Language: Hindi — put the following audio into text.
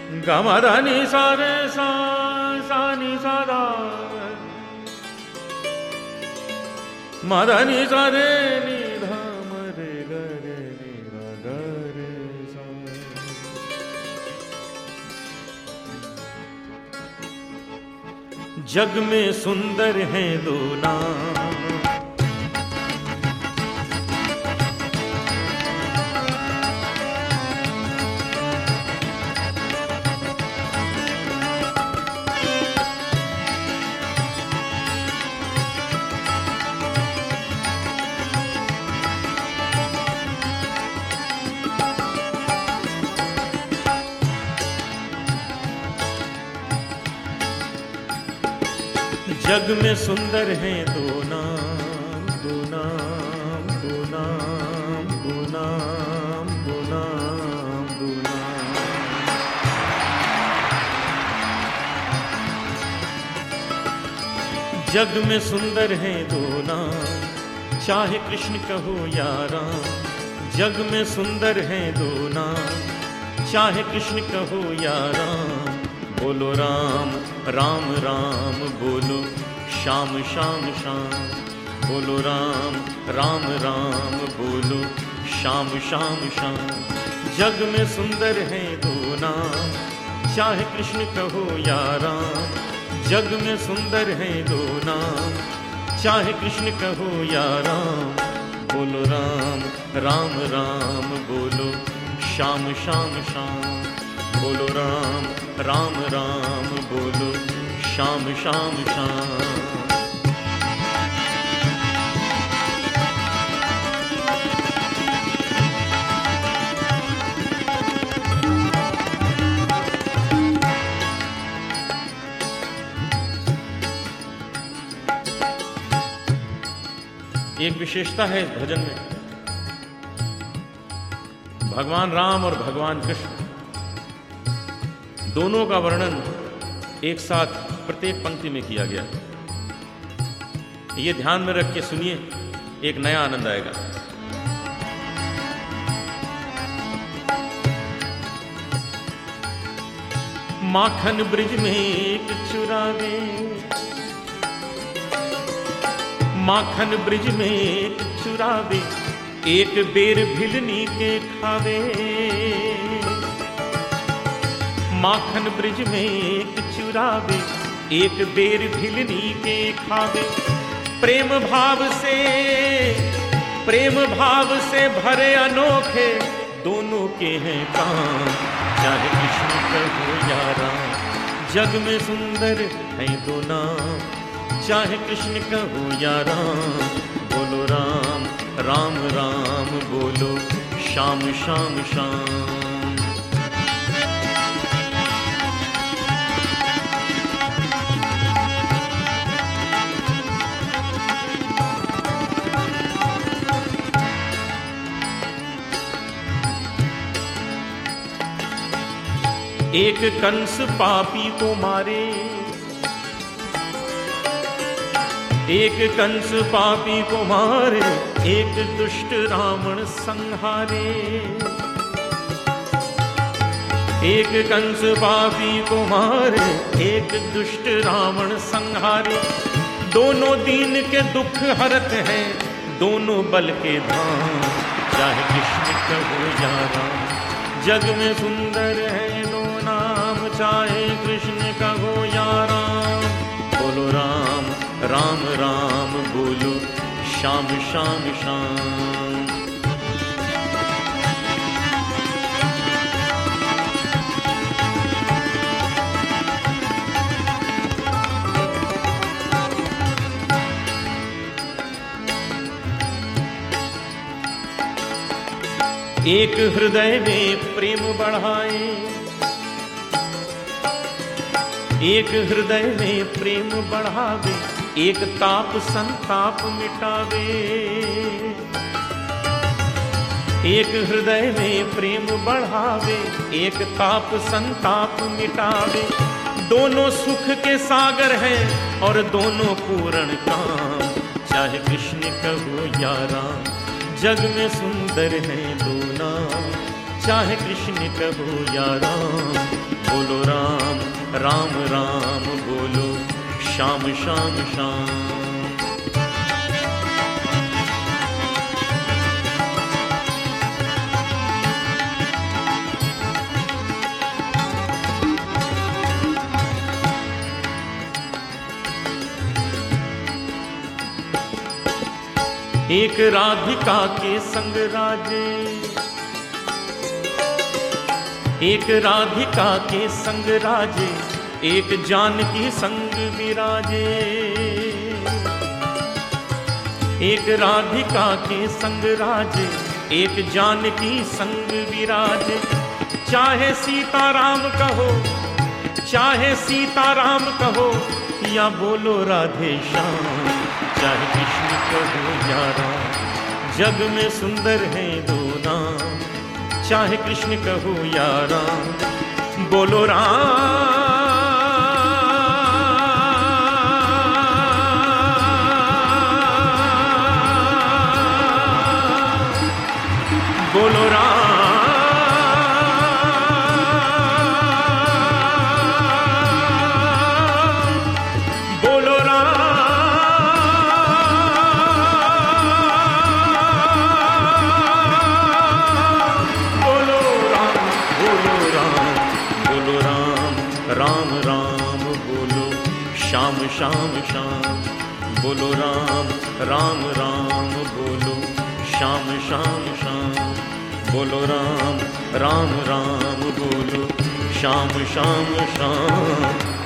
गमधनि सारे सा नी सादा मदनि सारे नी धाम रे गरे नी गरे सा। जग में सुंदर हैं दो नाम, जग में सुंदर हैं दो नाम, दो नाम, दो नाम, दो नाम, दो नाम, दो नाम। जग में सुंदर हैं दो नाम, चाहे कृष्ण कहो या राम। जग में सुंदर हैं दो नाम, चाहे कृष्ण कहो या राम। बोलो राम राम राम बोलो श्याम श्याम श्याम। बोलो राम राम राम बोलो श्याम श्याम श्याम। जग में सुंदर हैं दो नाम, चाहे कृष्ण कहो या राम। जग में सुंदर हैं दो नाम, चाहे कृष्ण कहो या राम। बोलो राम राम राम बोलो श्याम श्याम श्याम। बोलो राम राम राम बोलो श्याम श्याम श्याम। एक विशेषता है इस भजन में, भगवान राम और भगवान कृष्ण दोनों का वर्णन एक साथ प्रत्येक पंक्ति में किया गया। ये ध्यान में रख के सुनिए, एक नया आनंद आएगा। माखन ब्रिज में एक चुरावे, माखन ब्रिज में एक चुरावे। एक बेर भिलनी के खावे। माखन ब्रिज में एक चुरावे, एक बेर भिलनी के खावे। प्रेम भाव से भरे अनोखे दोनों के हैं काम, चाहे कृष्ण कहो या राम। जग में सुंदर हैं दो नाम, चाहे कृष्ण कहो या राम। बोलो राम राम राम बोलो श्याम श्याम श्याम। एक कंस पापी को मारे, एक कंस पापी को मारे। एक दुष्ट रावण संहारे। एक कंस पापी को मारे, एक दुष्ट रावण संहारे। दोनों दीन के दुख हरत हैं, दोनों बल के धाम, चाहे कृष्ण कहो या राम। जग में सुंदर है दो नाम, चाहे कृष्ण कहो या राम। बोलो राम राम राम बोलो श्याम श्याम श्याम। एक हृदय में प्रेम बढ़ाए, एक हृदय में प्रेम बढ़ावे। एक ताप संताप मिटावे। एक हृदय में प्रेम बढ़ावे, एक ताप संताप मिटावे। दोनों सुख के सागर हैं और दोनों पूर्ण काम, चाहे कृष्ण कहो या राम। जग में सुंदर हैं दो नाम, चाहे कृष्ण कहो या राम। बोलो राम राम राम बोलो श्याम श्याम श्याम। एक राधिका के संग राजे, एक राधिका के संग राजे, एक जानकी संग विराजे। एक राधिका के संग राजे, एक जानकी संग विराजे। चाहे सीताराम कहो, चाहे सीताराम कहो, या बोलो राधे श्याम। चाहे कृष्ण कहो या राम, जग में सुंदर है दो नाम। चाहे कृष्ण कहो या राम, बोलो राम बोलो राम बोलो राम राम राम बोलो श्याम श्याम श्याम। बोलो राम राम राम बोलो श्याम श्याम श्याम। बोलो राम राम राम बोलो श्याम श्याम श्याम।